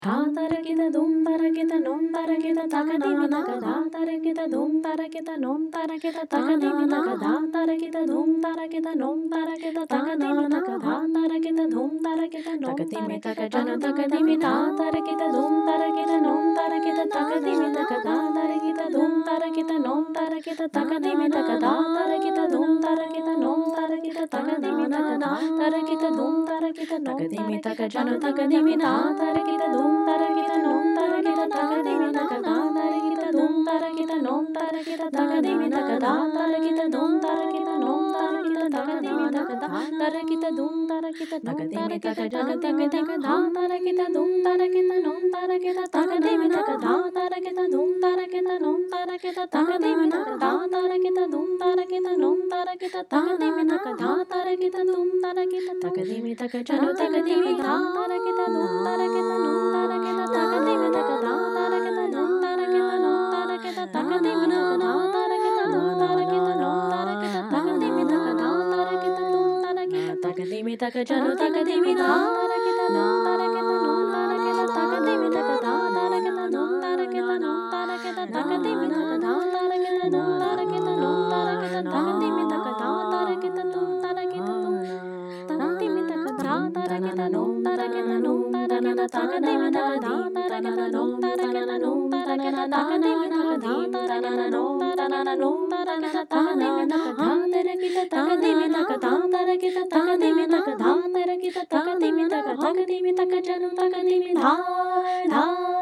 ధాతరకిత ధూమ్ తరకిత నోం తరకిత తకదిమి తక ధాతరకిత ధూమ్ తరకిత నోం తరకిత తకదిమి తక ధాతరకిత ధూమ్ తరకిత నోం తరకిత తకదిమి తక ధాతరకిత ధూమ్ తరకిత తకదిమి తక జన తకదిమి ధాతరకిత ధూమ్ తరకిత నోం తరకిత తకదిమి తక ధాతరకిత ధూమ్ తరకిత నోం తరకిత తకదిమి తక ధాతరకిత ధూమ్ తరకిత నోం తరకిత తకదిమి తక ధాతరకిత ధూమ్ తరకిత తకదిమి తక జన తకదిమి ధాతరకిత ధూమ్ తరకిత నోం తరకిత తకదిమి తక ధాతరకిత ధూమ్ తరకిత నోం తరకిత తకదిమి తక ధాతరకిత ధూమ్ తరకిత నోం తరకిత తకదిమి తక ధాతరకిత ధూమ్ తరకిత తకదిమి తక జన తకదిక ధాతరకిత ధూమ్ తరకిత నోం తరకిత తకదిమి తక ధాతరకిత ధూమ్ తరకిత నోం తరకిత తకదిమి తక ధాతరకిత ధూమ్ తరకిత నోం తరకిత తకదిమి తక ధాతరకిత ధూమ్ తరకిత తకదిమి తక జన తకదిమి ధాతరకిత ధూమ్ తరకిత నోం తరకిత తకదిమి తక ధాతరకిత ధూమ్ తరకిత నోం తరకిత తకదిమి తక ధాతరకిత ధూమ్ తరకిత నోం తరకిత తకదిమి తక ధాతరకిత ధూమ్ తరకిత తకదిమి తక జన తకదిమి ధాతరకిత ధూమ్ తరకిత నోం తరకిత తకదిమి తక ధాతరకిత ధూమ్ తరకిత నోం తరకిత తకదిమి తక ధాతరకిత ధూమ్ తరకిత నోం తరకిత తకదిమి తక ధాతరకిత ధూమ్ తరకిత తకదిమి తక ధాతరకిత నోం తరకిత నోం తరకిత తకదిమి తక ధాతరకిత నోం తరకిత నోం తరకిత తకదిమి తక ధాతరకిత నోం తరకిత నోం తరకిత తకదిమి తక ధాతరకిత తకదిమి తక ధాతరకిత తకదిమి తక ధాతరకిత తకదిమి తక తకదిమి తక జను తకదిమి ధా ధా